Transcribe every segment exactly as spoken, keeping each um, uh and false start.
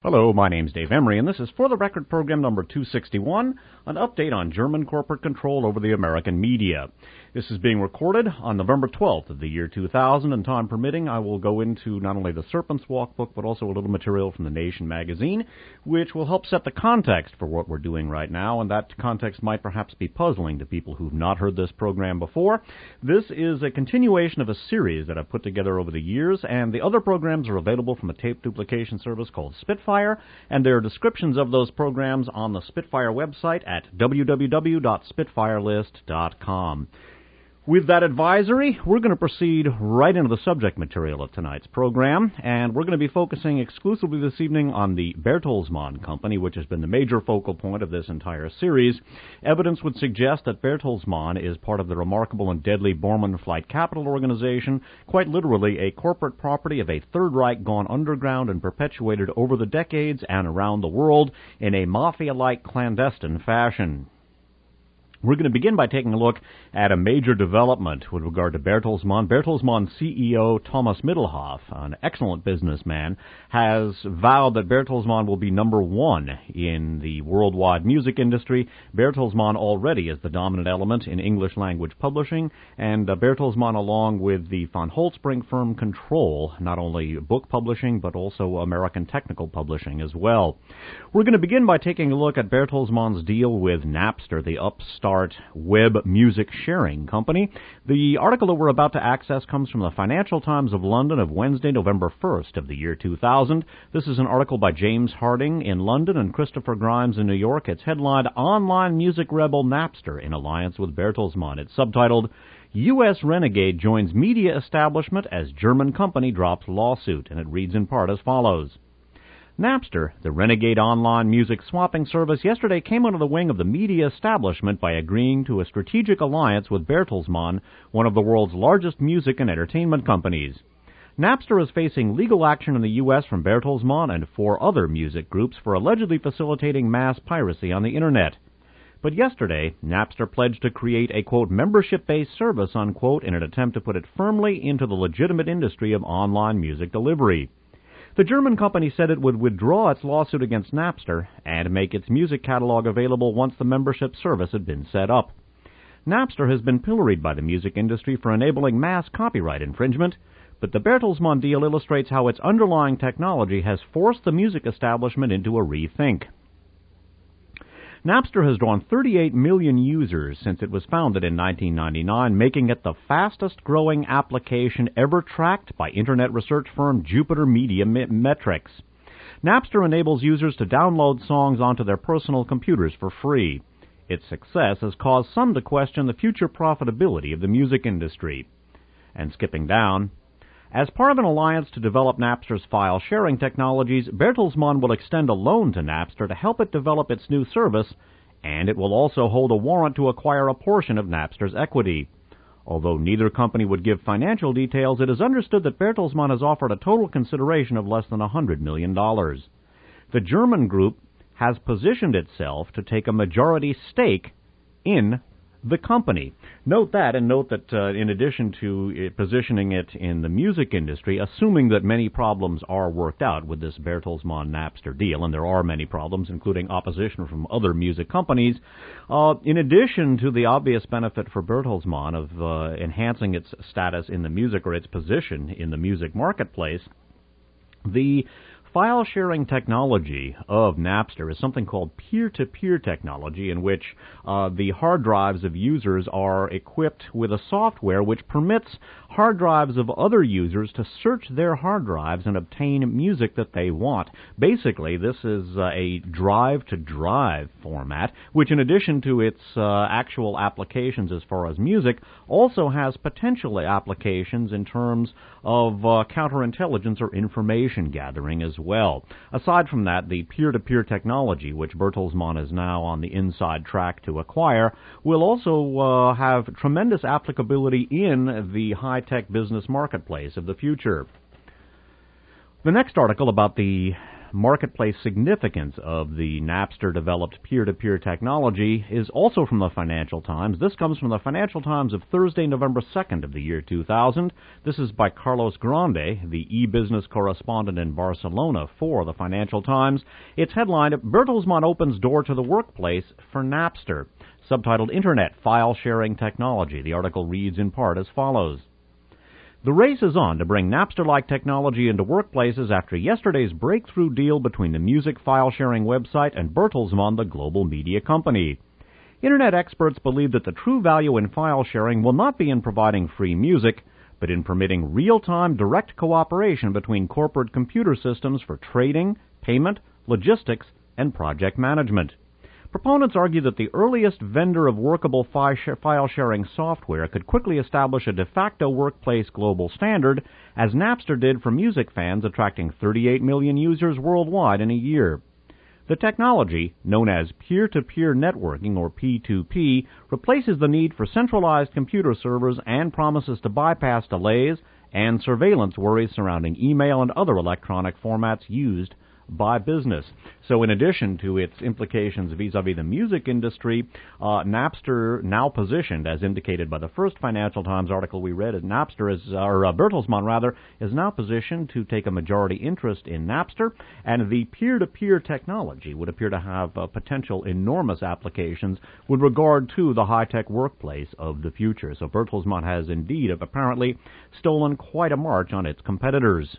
Hello, my name's Dave Emery, and this is For the Record program number two sixty-one, an update on German corporate control over the American media. This is being recorded on November twelfth of the year two thousand, and time permitting, I will go into not only the Serpent's Walk book, but also a little material from the Nation magazine, which will help set the context for what we're doing right now, and that context might perhaps be puzzling to people who've not heard this program before. This is a continuation of a series that I've put together over the years, and the other programs are available from a tape duplication service called Spitfire, and there are descriptions of those programs on the Spitfire website at w w w dot spitfire list dot com. With that advisory, we're going to proceed right into the subject material of tonight's program, and we're going to be focusing exclusively this evening on the Bertelsmann Company, which has been the major focal point of this entire series. Evidence would suggest that Bertelsmann is part of the remarkable and deadly Bormann Flight Capital Organization, quite literally a corporate property of a Third Reich gone underground and perpetuated over the decades and around the world in a mafia-like clandestine fashion. We're going to begin by taking a look at a major development with regard to Bertelsmann. Bertelsmann C E O Thomas Middelhoff, an excellent businessman, has vowed that Bertelsmann will be number one in the worldwide music industry. Bertelsmann already is the dominant element in English language publishing, and uh, Bertelsmann, along with the von Holtzbrinck firm, control not only book publishing but also American technical publishing as well. We're going to begin by taking a look at Bertelsmann's deal with Napster, the upstart web music sharing company. The article that we're about to access comes from the Financial Times of London of Wednesday, November first of the year two thousand. This is an article by James Harding in London and Christopher Grimes in New York. It's headlined, Online Music Rebel Napster in Alliance with Bertelsmann. It's subtitled, U S Renegade Joins Media Establishment as German Company Drops Lawsuit, and it reads in part as follows. Napster, the renegade online music swapping service, yesterday came under the wing of the media establishment by agreeing to a strategic alliance with Bertelsmann, one of the world's largest music and entertainment companies. Napster is facing legal action in the U S from Bertelsmann and four other music groups for allegedly facilitating mass piracy on the Internet. But yesterday, Napster pledged to create a, quote, membership-based service, unquote, in an attempt to put it firmly into the legitimate industry of online music delivery. The German company said it would withdraw its lawsuit against Napster and make its music catalog available once the membership service had been set up. Napster has been pilloried by the music industry for enabling mass copyright infringement, but the Bertelsmann deal illustrates how its underlying technology has forced the music establishment into a rethink. Napster has drawn thirty-eight million users since it was founded in nineteen ninety-nine, making it the fastest-growing application ever tracked by internet research firm Jupiter Media Metrics. Napster enables users to download songs onto their personal computers for free. Its success has caused some to question the future profitability of the music industry. And skipping down, as part of an alliance to develop Napster's file-sharing technologies, Bertelsmann will extend a loan to Napster to help it develop its new service, and it will also hold a warrant to acquire a portion of Napster's equity. Although neither company would give financial details, it is understood that Bertelsmann has offered a total consideration of less than one hundred million dollars. The German group has positioned itself to take a majority stake in the company. Note that, and note that uh, in addition to it positioning it in the music industry, assuming that many problems are worked out with this Bertelsmann-Napster deal, and there are many problems, including opposition from other music companies, uh, in addition to the obvious benefit for Bertelsmann of uh, enhancing its status in the music, or its position in the music marketplace, the file-sharing technology of Napster is something called peer-to-peer technology, in which uh, the hard drives of users are equipped with a software which permits hard drives of other users to search their hard drives and obtain music that they want. Basically, this is uh, a drive-to-drive format, which in addition to its uh, actual applications as far as music, also has potential applications in terms of uh, counterintelligence or information gathering as well. Aside from that, the peer-to-peer technology, which Bertelsmann is now on the inside track to acquire, will also uh, have tremendous applicability in the high-tech business marketplace of the future. The next article about the marketplace significance of the Napster-developed peer-to-peer technology is also from the Financial Times. This comes from the Financial Times of Thursday, November second of the year two thousand. This is by Carlos Grande, the e-business correspondent in Barcelona for the Financial Times. It's headlined, Bertelsmann opens door to the workplace for Napster. Subtitled, Internet File-Sharing Technology. The article reads in part as follows. The race is on to bring Napster-like technology into workplaces after yesterday's breakthrough deal between the music file-sharing website and Bertelsmann, the global media company. Internet experts believe that the true value in file sharing will not be in providing free music, but in permitting real-time direct cooperation between corporate computer systems for trading, payment, logistics, and project management. Proponents argue that the earliest vendor of workable file-sharing software could quickly establish a de facto workplace global standard, as Napster did for music fans, attracting thirty-eight million users worldwide in a year. The technology, known as peer-to-peer networking, or P two P, replaces the need for centralized computer servers and promises to bypass delays and surveillance worries surrounding email and other electronic formats used by business. So in addition to its implications vis-a-vis the music industry, uh, Napster, now positioned, as indicated by the first Financial Times article we read, as Napster is, or uh, Bertelsmann rather, is now positioned to take a majority interest in Napster, and the peer-to-peer technology would appear to have uh, potential enormous applications with regard to the high-tech workplace of the future. So Bertelsmann has indeed apparently stolen quite a march on its competitors.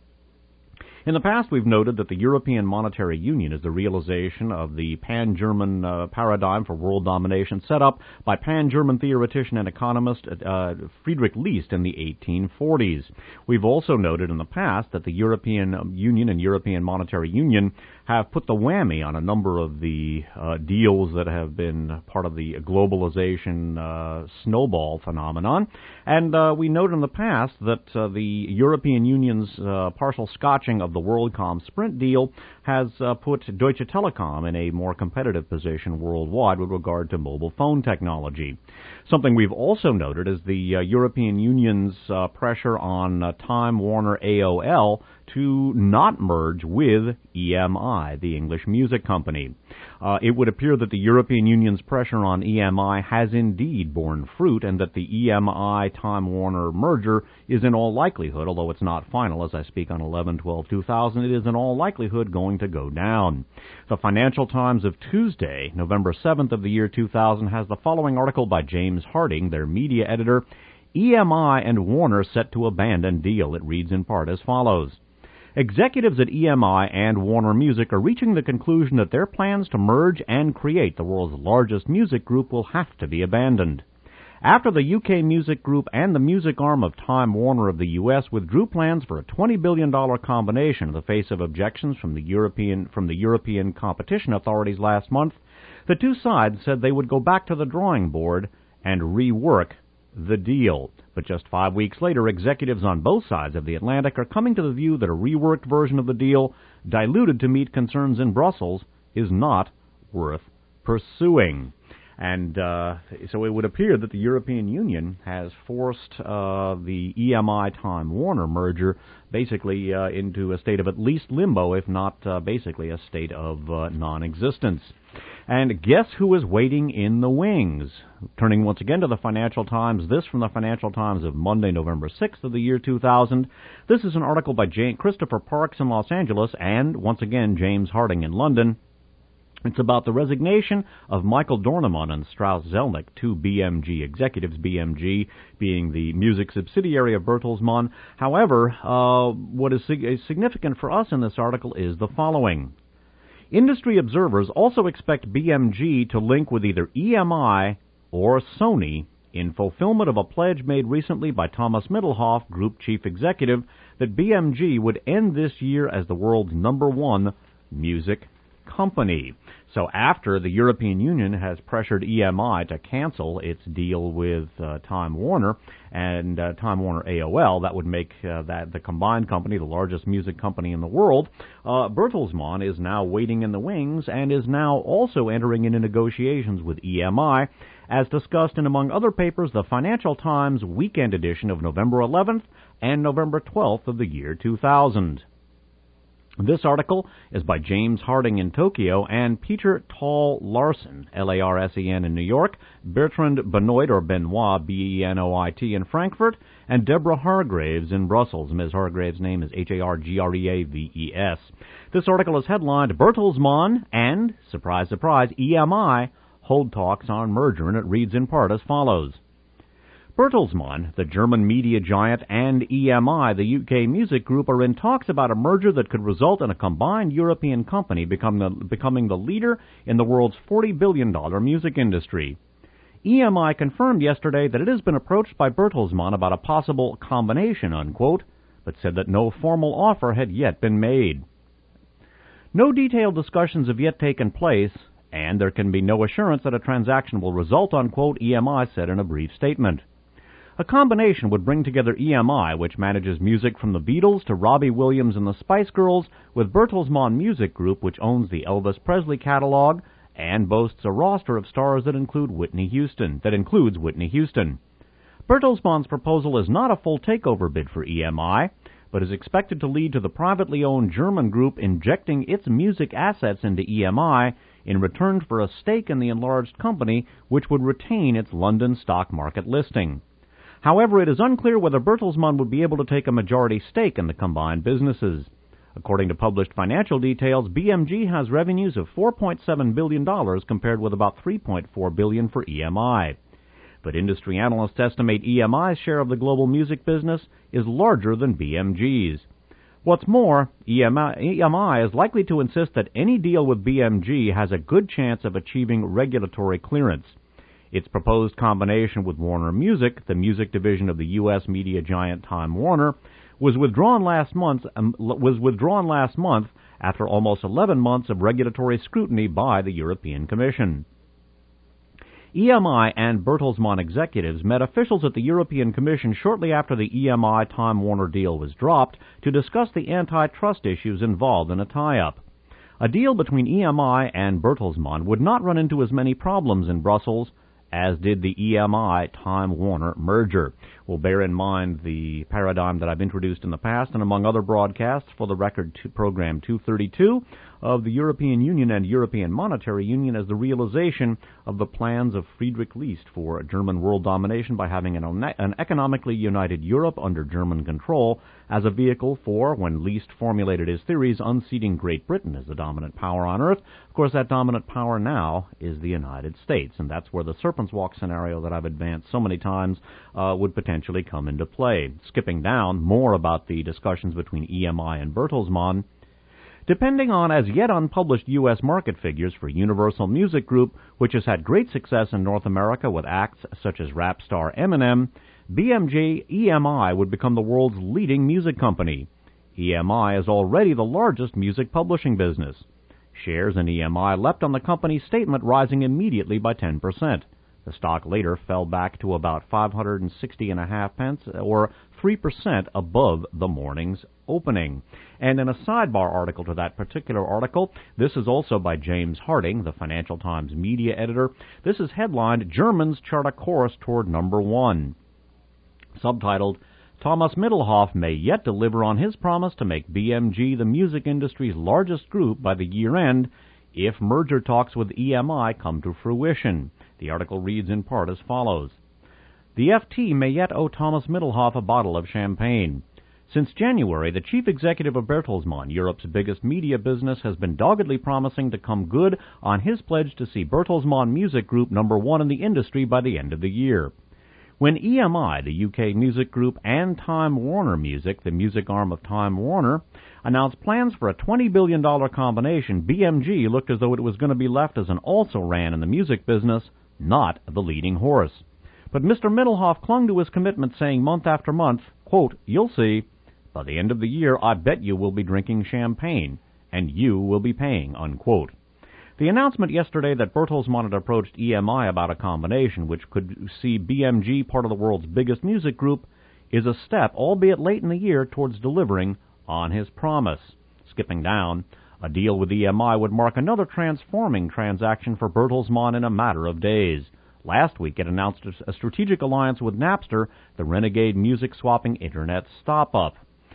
In the past, we've noted that the European Monetary Union is the realization of the pan-German uh, paradigm for world domination set up by pan-German theoretician and economist uh, Friedrich List in the eighteen forties. We've also noted in the past that the European Union and European Monetary Union have put the whammy on a number of the uh, deals that have been part of the globalization uh, snowball phenomenon. And uh, we noted in the past that uh, the European Union's uh, partial scotching of the WorldCom Sprint deal has uh, put Deutsche Telekom in a more competitive position worldwide with regard to mobile phone technology. Something we've also noted is the uh, European Union's uh, pressure on uh, Time Warner A O L to not merge with E M I, the English music company. Uh, it would appear that the European Union's pressure on E M I has indeed borne fruit, and that the E M I-Time Warner merger is in all likelihood, although it's not final as I speak on eleven twelve two thousand, it is in all likelihood going to go down. The Financial Times of Tuesday, November seventh of the year two thousand, has the following article by James Harding, their media editor. E M I and Warner set to abandon deal. It reads in part as follows. Executives at E M I and Warner Music are reaching the conclusion that their plans to merge and create the world's largest music group will have to be abandoned. After the U K music group and the music arm of Time Warner of the U S withdrew plans for a twenty billion dollars combination in the face of objections from the European from the European competition authorities last month, the two sides said they would go back to the drawing board and rework the deal. But just five weeks later, executives on both sides of the Atlantic are coming to the view that a reworked version of the deal, diluted to meet concerns in Brussels, is not worth pursuing. And uh, so it would appear that the European Union has forced uh, the E M I-Time Warner merger basically uh, into a state of at least limbo, if not uh, basically a state of uh, non-existence. And guess who is waiting in the wings? Turning once again to the Financial Times, this from the Financial Times of Monday, November sixth of the year two thousand. This is an article by Jane, Christopher Parks in Los Angeles and, once again, James Harding in London. It's about the resignation of Michael Dornemann and Strauss Zelnick, two B M G executives, B M G being the music subsidiary of Bertelsmann. However, uh, what is sig- significant for us in this article is the following. Industry observers also expect B M G to link with either E M I or Sony in fulfillment of a pledge made recently by Thomas Mittelhoff, Group Chief Executive, that B M G would end this year as the world's number one music company. So after the European Union has pressured E M I to cancel its deal with uh, Time Warner and uh, Time Warner A O L, that would make uh, that the combined company the largest music company in the world. Uh, Bertelsmann is now waiting in the wings and is now also entering into negotiations with E M I, as discussed in, among other papers, the Financial Times weekend edition of November eleventh and November twelfth of the year two thousand. This article is by James Harding in Tokyo and Peter Tall Larsen, L A R S E N in New York, Bertrand Benoit or Benoit, B E N O I T in Frankfurt, and Deborah Hargraves in Brussels. Miz Hargraves' name is H A R G R E A V E S. This article is headlined Bertelsmann and, surprise, surprise, E M I hold talks on merger, and it reads in part as follows. Bertelsmann, the German media giant, and E M I, the U K music group, are in talks about a merger that could result in a combined European company become the, becoming the leader in the world's forty billion dollars music industry. E M I confirmed yesterday that it has been approached by Bertelsmann about a possible combination, unquote, but said that no formal offer had yet been made. No detailed discussions have yet taken place, and there can be no assurance that a transaction will result, unquote, E M I said in a brief statement. A combination would bring together E M I, which manages music from the Beatles to Robbie Williams and the Spice Girls, with Bertelsmann Music Group, which owns the Elvis Presley catalog and boasts a roster of stars that include Whitney Houston, that includes Whitney Houston. Bertelsmann's proposal is not a full takeover bid for E M I, but is expected to lead to the privately owned German group injecting its music assets into E M I in return for a stake in the enlarged company, which would retain its London stock market listing. However, it is unclear whether Bertelsmann would be able to take a majority stake in the combined businesses. According to published financial details, B M G has revenues of four point seven billion dollars compared with about three point four billion dollars for E M I. But industry analysts estimate E M I's share of the global music business is larger than B M G's. What's more, E M I, E M I is likely to insist that any deal with B M G has a good chance of achieving regulatory clearance. Its proposed combination with Warner Music, the music division of the U S media giant Time Warner, was withdrawn last month um, was withdrawn last month after almost eleven months of regulatory scrutiny by the European Commission. E M I and Bertelsmann executives met officials at the European Commission shortly after the E M I Time Warner deal was dropped to discuss the antitrust issues involved in a tie-up. A deal between E M I and Bertelsmann would not run into as many problems in Brussels as did the E M I-Time Warner merger. We'll bear in mind the paradigm that I've introduced in the past and among other broadcasts for the record to program two thirty-two of the European Union and European Monetary Union as the realization of the plans of Friedrich List for German world domination by having an, an economically united Europe under German control as a vehicle for, when List formulated his theories, unseating Great Britain as the dominant power on Earth. Of course, that dominant power now is the United States, and that's where the Serpent's Walk scenario that I've advanced so many times uh, would potentially come into play. Skipping down, more about the discussions between E M I and Bertelsmann. Depending on as yet unpublished U S market figures for Universal Music Group, which has had great success in North America with acts such as rap star Eminem, B M G E M I would become the world's leading music company. E M I is already the largest music publishing business. Shares in E M I leapt on the company's statement, rising immediately by ten percent. The stock later fell back to about five hundred sixty and a half pence, or three percent above the morning's opening. And in a sidebar article to that particular article, this is also by James Harding, the Financial Times media editor. This is headlined, Germans Chart a Course Toward Number One. Subtitled, Thomas Mittelhoff may yet deliver on his promise to make B M G the music industry's largest group by the year end if merger talks with E M I come to fruition. The article reads in part as follows. The F T may yet owe Thomas Mittelhoff a bottle of champagne. Since January, the chief executive of Bertelsmann, Europe's biggest media business, has been doggedly promising to come good on his pledge to see Bertelsmann Music Group number one in the industry by the end of the year. When E M I, the U K music group, and Time Warner Music, the music arm of Time Warner, announced plans for a twenty billion dollars combination, B M G looked as though it was going to be left as an also-ran in the music business, not the leading horse. But Mister Mittelhoff clung to his commitment, saying month after month, quote, you'll see, by the end of the year, I bet you will be drinking champagne, and you will be paying, unquote. The announcement yesterday that Bertelsmann had approached E M I about a combination which could see B M G part of the world's biggest music group is a step, albeit late in the year, towards delivering on his promise. Skipping down, a deal with E M I would mark another transforming transaction for Bertelsmann in a matter of days. Last week it announced a strategic alliance with Napster, the renegade music-swapping Internet stop-up.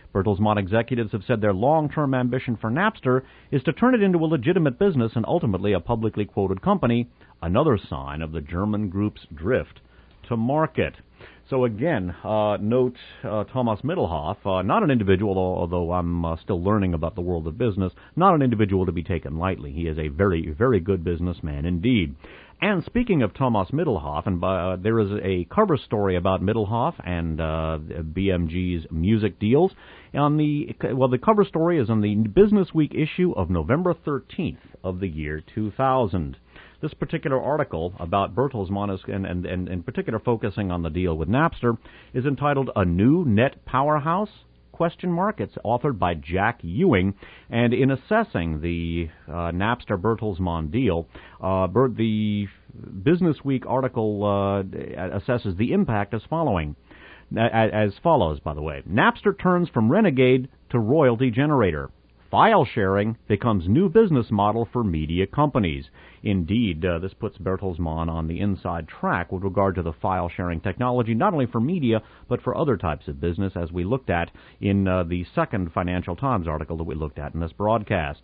Bertelsmann executives have said their long-term ambition for Napster is to turn it into a legitimate business and ultimately a publicly quoted company, another sign of the German group's drift to market. So again, uh, note uh, Thomas Mittelhoff, uh, not an individual, although I'm uh, still learning about the world of business, not an individual to be taken lightly. He is a very, very good businessman indeed. And speaking of Thomas Mittelhoff, and uh, there is a cover story about Mittelhoff and uh, B M G's music deals. On the well, the cover story is on the Business Week issue of November thirteenth of the year two thousand. This particular article about Bertelsmann, is, and, and, and in particular focusing on the deal with Napster, is entitled "A New Net Powerhouse?" Question mark. It's authored by Jack Ewing, and in assessing the uh, Napster Bertelsmann deal, uh, Bert, the Business Week article uh, assesses the impact as following. As follows, by the way. Napster turns from renegade to royalty generator. File sharing becomes new business model for media companies. Indeed, uh, this puts Bertelsmann on the inside track with regard to the file sharing technology, not only for media, but for other types of business, as we looked at in uh, the second Financial Times article that we looked at in this broadcast.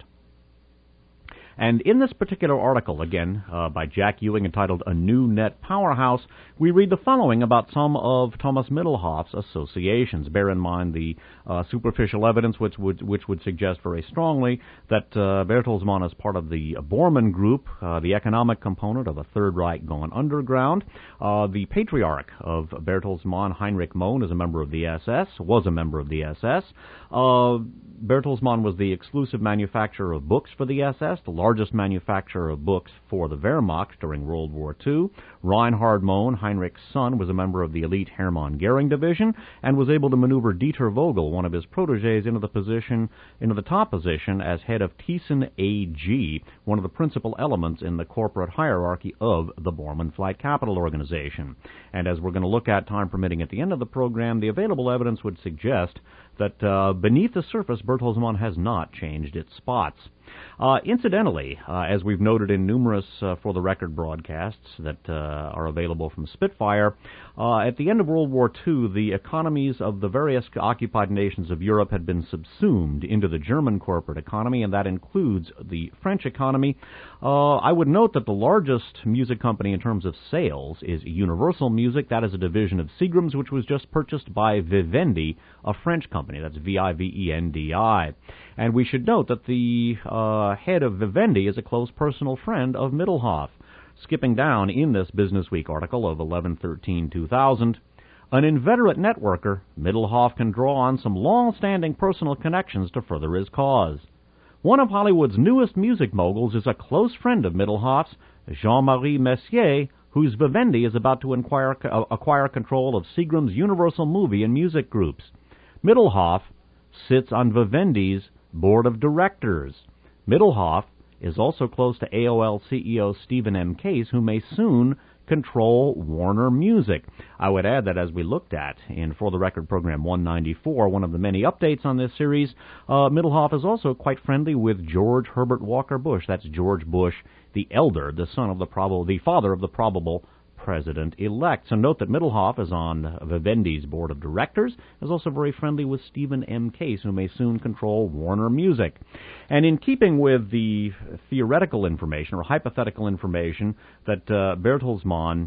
And in this particular article, again, uh, by Jack Ewing, entitled A New Net Powerhouse, we read the following about some of Thomas Mittelhoff's associations. Bear in mind the uh, superficial evidence which would which would suggest very strongly that uh, Bertelsmann is part of the Bormann Group, uh, the economic component of a Third Reich gone underground. Uh, the patriarch of Bertelsmann, Heinrich Mohn, is a member of the S S, was a member of the S S. Uh, Bertelsmann was the exclusive manufacturer of books for the S S, the largest manufacturer of books for the Wehrmacht during World War Two. Reinhard Mohn, Heinrich's son, was a member of the elite Hermann Goering division and was able to maneuver Dieter Vogel, one of his protégés, into the position, into the top position as head of Thyssen A G, one of the principal elements in the corporate hierarchy of the Bormann Flight Capital Organization. And as we're going to look at, time permitting, at the end of the program, the available evidence would suggest that uh, beneath the surface, Bertelsmann has not changed its spots. Uh, incidentally, uh, as we've noted in numerous uh, For the Record broadcasts that uh, are available from Spitfire, uh, at the end of World War Two, the economies of the various occupied nations of Europe had been subsumed into the German corporate economy, and that includes the French economy. Uh, I would note that the largest music company in terms of sales is Universal Music. That is a division of Seagram's, which was just purchased by Vivendi, a French company. That's V I V E N D I. And we should note that the uh, head of Vivendi is a close personal friend of Mittelhoff. Skipping down in this Business Week article of eleven thirteen two thousand, an inveterate networker, Mittelhoff can draw on some long-standing personal connections to further his cause. One of Hollywood's newest music moguls is a close friend of Mittelhoff's, Jean-Marie Messier, whose Vivendi is about to inquire, uh, acquire control of Seagram's Universal Movie and Music Groups. Mittelhoff sits on Vivendi's board of directors. Mittelhoff is also close to A O L C E O Stephen M. Case, who may soon control Warner Music. I would add that as we looked at in For the Record program one ninety-four, one of the many updates on this series, uh, Mittelhoff is also quite friendly with George Herbert Walker Bush. That's George Bush, the elder, the son of the probable, the father of the probable president-elect. So note that Mittelhoff is on Vivendi's board of directors, is also very friendly with Stephen M. Case, who may soon control Warner Music. And in keeping with the theoretical information or hypothetical information that uh, Bertelsmann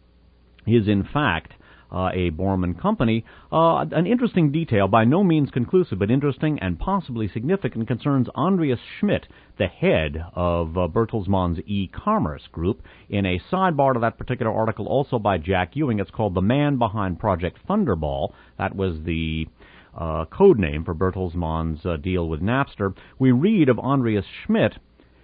is in fact Uh, a Bormann company, uh, an interesting detail, by no means conclusive, but interesting and possibly significant, concerns Andreas Schmidt, the head of uh, Bertelsmann's e-commerce group. In a sidebar to that particular article, also by Jack Ewing, it's called The Man Behind Project Thunderball. That was the uh, code name for Bertelsmann's uh, deal with Napster. We read of Andreas Schmidt.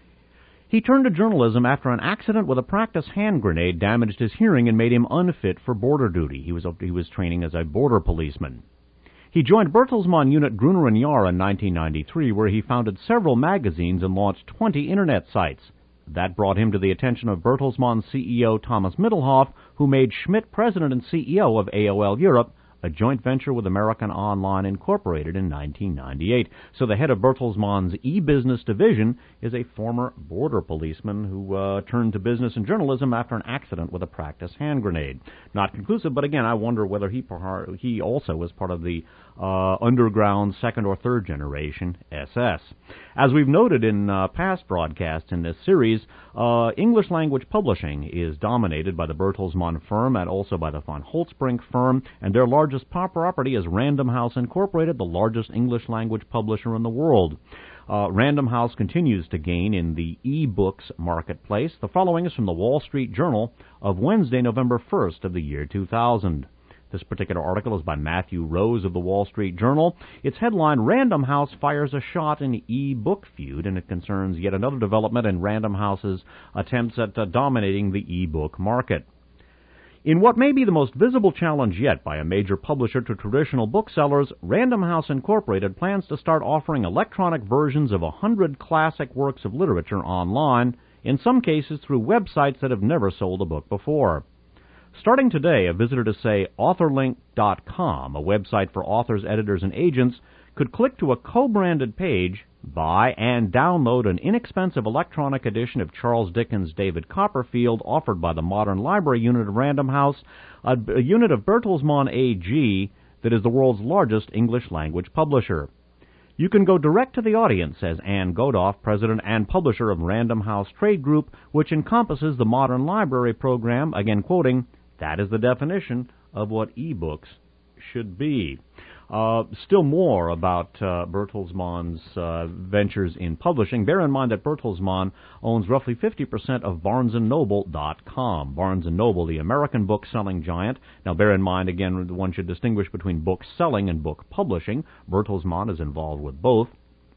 He turned to journalism after an accident with a practice hand grenade damaged his hearing and made him unfit for border duty. He was he was training as a border policeman. He joined Bertelsmann unit Gruner and Jahr in nineteen ninety-three, where he founded several magazines and launched twenty internet sites. That brought him to the attention of Bertelsmann C E O Thomas Mittelhoff, who made Schmidt president and C E O of A O L Europe, a joint venture with American Online Incorporated in nineteen ninety-eight. So the head of Bertelsmann's e-business division is a former border policeman who uh, turned to business and journalism after an accident with a practice hand grenade. Not conclusive, but again, I wonder whether he he also was part of the uh, underground second or third generation S S. As we've noted in uh, past broadcasts in this series, uh, English language publishing is dominated by the Bertelsmann firm and also by the von Holtzbrinck firm, and their largest property is Random House Incorporated, the largest English language publisher in the world. Uh, Random House continues to gain in the e-books marketplace. The following is from the Wall Street Journal of Wednesday, November first of the year two thousand. This particular article is by Matthew Rose of the Wall Street Journal. Its headline, Random House fires a shot in e-book feud, and it concerns yet another development in Random House's attempts at uh, dominating the e-book market. In what may be the most visible challenge yet by a major publisher to traditional booksellers, Random House Incorporated plans to start offering electronic versions of a hundred classic works of literature online, in some cases through websites that have never sold a book before. Starting today, a visitor to, say, authorlink dot com, a website for authors, editors, and agents, could click to a co-branded page, buy, and download an inexpensive electronic edition of Charles Dickens' David Copperfield offered by the Modern Library unit of Random House, a, a unit of Bertelsmann A G that is the world's largest English-language publisher. You can go direct to the audience, says Ann Godoff, president and publisher of Random House Trade Group, which encompasses the Modern Library program, again quoting, "That is the definition of what e-books should be." Uh, still more about uh, Bertelsmann's uh, ventures in publishing. Bear in mind that Bertelsmann owns roughly fifty percent of Barnes and Noble dot com. Barnes and Noble, the American book-selling giant. Now, bear in mind, again, one should distinguish between book selling and book publishing. Bertelsmann is involved with both.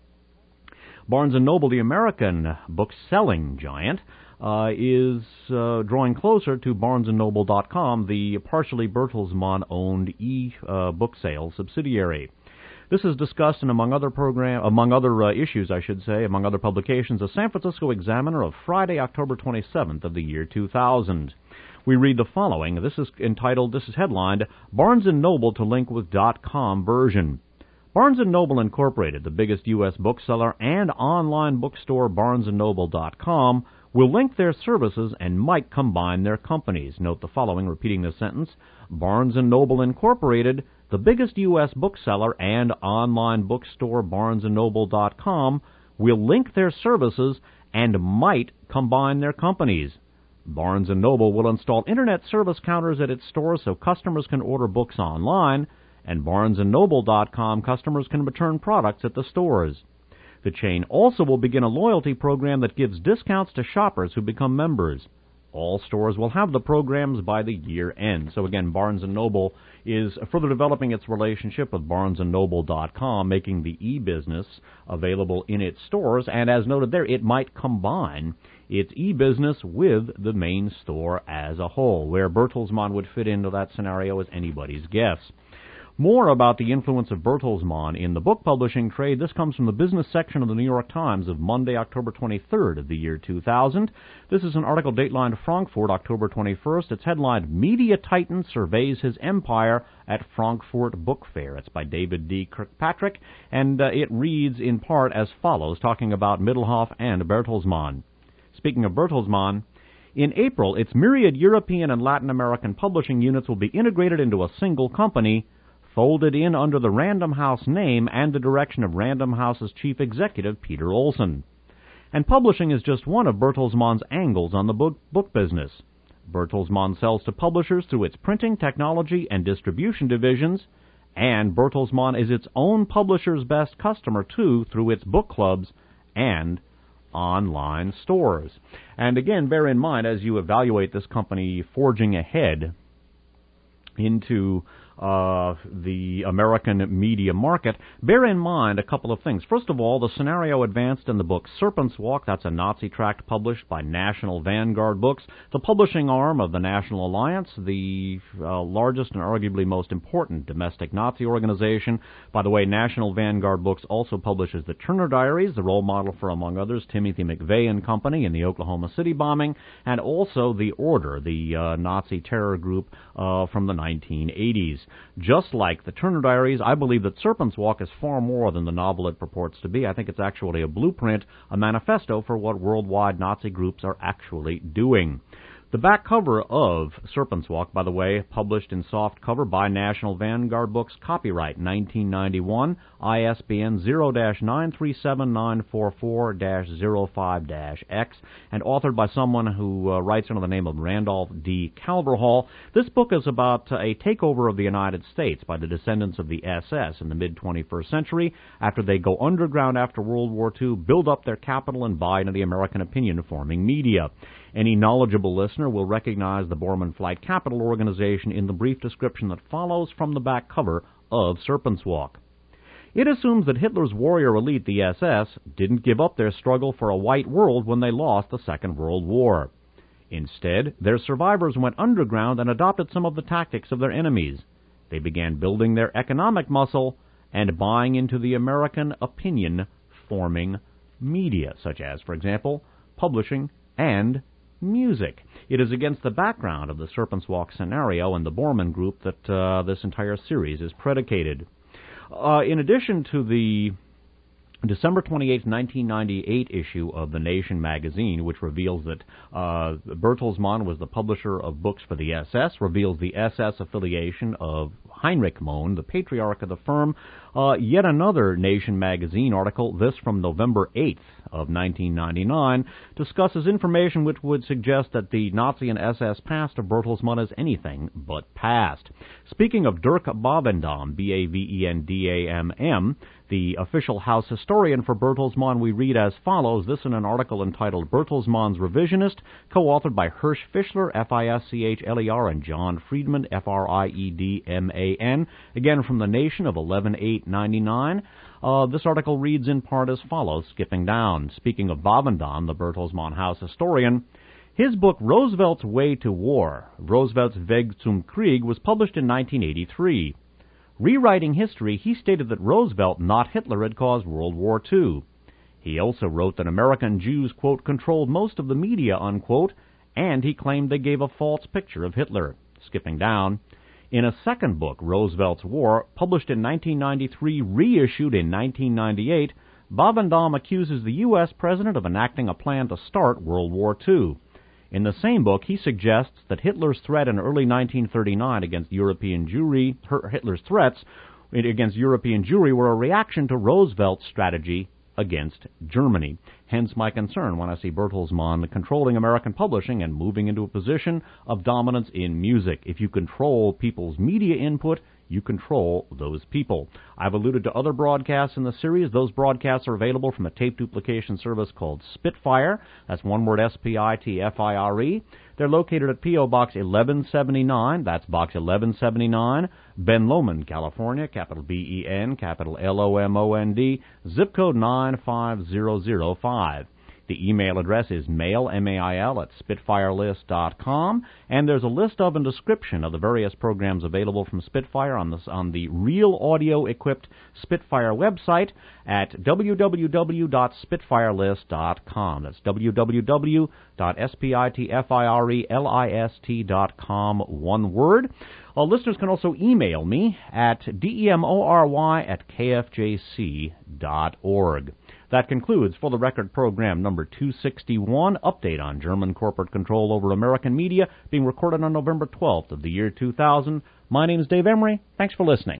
Barnes and Noble, the American book-selling giant, uh, is uh, drawing closer to Barnes and Noble dot com, the partially Bertelsmann-owned e-book uh, sales subsidiary. This is discussed in, among other program, among other uh, issues, I should say, among other publications, the San Francisco Examiner of Friday, October twenty-seventh of the year two thousand. We read the following. This is entitled, this is headlined, Barnes and Noble to link with .com version. Barnes and Noble Incorporated, the biggest U S bookseller and online bookstore Barnes and Noble dot com, will link their services and might combine their companies. Note the following, repeating this sentence. Barnes and Noble Incorporated, the biggest U S bookseller and online bookstore Barnes and Noble dot com, will link their services and might combine their companies. Barnes and Noble will install internet service counters at its stores so customers can order books online, and Barnes and Noble dot com customers can return products at the stores. The chain also will begin a loyalty program that gives discounts to shoppers who become members. All stores will have the programs by the year end. So again, Barnes and Noble is further developing its relationship with Barnes and Noble dot com, making the e-business available in its stores, and as noted there, it might combine its e-business with the main store as a whole. Where Bertelsmann would fit into that scenario is anybody's guess. More about the influence of Bertelsmann in the book publishing trade. This comes from the business section of the New York Times of Monday, October twenty-third of the year two thousand. This is an article datelined Frankfurt, October twenty-first. It's headlined, Media Titan Surveys His Empire at Frankfurt Book Fair. It's by David D. Kirkpatrick, and uh, it reads in part as follows, talking about Mittelhoff and Bertelsmann. Speaking of Bertelsmann, in April, its myriad European and Latin American publishing units will be integrated into a single company, folded in under the Random House name and the direction of Random House's chief executive, Peter Olson. And publishing is just one of Bertelsmann's angles on the book, book business. Bertelsmann sells to publishers through its printing, technology, and distribution divisions, and Bertelsmann is its own publisher's best customer, too, through its book clubs and online stores. And again, bear in mind, as you evaluate this company forging ahead into uh, the American media market, bear in mind a couple of things. First of all, the scenario advanced in the book Serpent's Walk, that's a Nazi tract published by National Vanguard Books, the publishing arm of the National Alliance, the uh, largest and arguably most important domestic Nazi organization. By the way, National Vanguard Books also publishes the Turner Diaries, the role model for, among others, Timothy McVeigh and Company in the Oklahoma City bombing, and also The Order, the uh, Nazi terror group uh, from the nineteen eighties. Just like the Turner Diaries, I believe that Serpent's Walk is far more than the novel it purports to be. I think it's actually a blueprint, a manifesto for what worldwide Nazi groups are actually doing. The back cover of Serpent's Walk, by the way, published in soft cover by National Vanguard Books, copyright nineteen ninety-one, I S B N zero dash nine three seven nine four four dash zero five dash X, and authored by someone who uh, writes under the name of Randolph D. Calverhall. This book is about uh, a takeover of the United States by the descendants of the S S in the mid-twenty-first century after they go underground after World War Two, build up their capital, and buy into the American opinion-forming media. Any knowledgeable listener will recognize the Bormann Flight Capital Organization in the brief description that follows from the back cover of Serpent's Walk. It assumes that Hitler's warrior elite, the S S, didn't give up their struggle for a white world when they lost the Second World War. Instead, their survivors went underground and adopted some of the tactics of their enemies. They began building their economic muscle and buying into the American opinion-forming media, such as, for example, publishing and music. It is against the background of the Serpent's Walk scenario and the Bormann Group that uh, this entire series is predicated. Uh, in addition to the December twenty-eighth, nineteen ninety-eight issue of The Nation magazine, which reveals that uh, Bertelsmann was the publisher of books for the S S, reveals the S S affiliation of Heinrich Mohn, the patriarch of the firm. Uh, yet another Nation magazine article, this from November eighth of nineteen ninety-nine, discusses information which would suggest that the Nazi and S S past of Bertelsmann is anything but past. Speaking of Dirk Bavendam, B A V E N D A M M, the official house historian for Bertelsmann, we read as follows, this in an article entitled Bertelsmann's Revisionist, co-authored by Hirsch Fischler, F I S C H L E R, and John Friedman, F R I E D M A N, again from The Nation of eleven eight ninety-nine. Uh, this article reads in part as follows, skipping down. Speaking of Bavendam, the Bertelsmann house historian, his book Roosevelt's Way to War, Roosevelt's Weg zum Krieg, was published in nineteen eighty-three. Rewriting history, he stated that Roosevelt, not Hitler, had caused World War Two. He also wrote that American Jews, quote, controlled most of the media, unquote, and he claimed they gave a false picture of Hitler. Skipping down. In a second book, Roosevelt's War, published in nineteen ninety-three, reissued in nineteen ninety-eight, Bavendam accuses the U S president of enacting a plan to start World War Two. In the same book, he suggests that Hitler's threat in early nineteen thirty-nine against European Jewry, Hitler's threats against European Jewry were a reaction to Roosevelt's strategy against Germany. Hence my concern when I see Bertelsmann controlling American publishing and moving into a position of dominance in music. If you control people's media input, you control those people. I've alluded to other broadcasts in the series. Those broadcasts are available from a tape duplication service called Spitfire. That's one word, S P I T F I R E. They're located at P O. Box eleven seventy-nine. That's Box eleven seventy-nine, Ben Lomond, California, capital B E N, capital L O M O N D, zip code nine five zero zero five. The email address is mail, M A I L, at spitfire list dot com, and there's a list of and description of the various programs available from Spitfire on, this, on the real audio-equipped Spitfire website at w w w dot spitfire list dot com. That's w w w dot spitfire list dot com, one word. Uh, listeners can also email me at demory at k f j c dot org. That concludes For the Record program number two sixty-one, update on German corporate control over American media, being recorded on November twelfth of the year two thousand. My name is Dave Emery. Thanks for listening.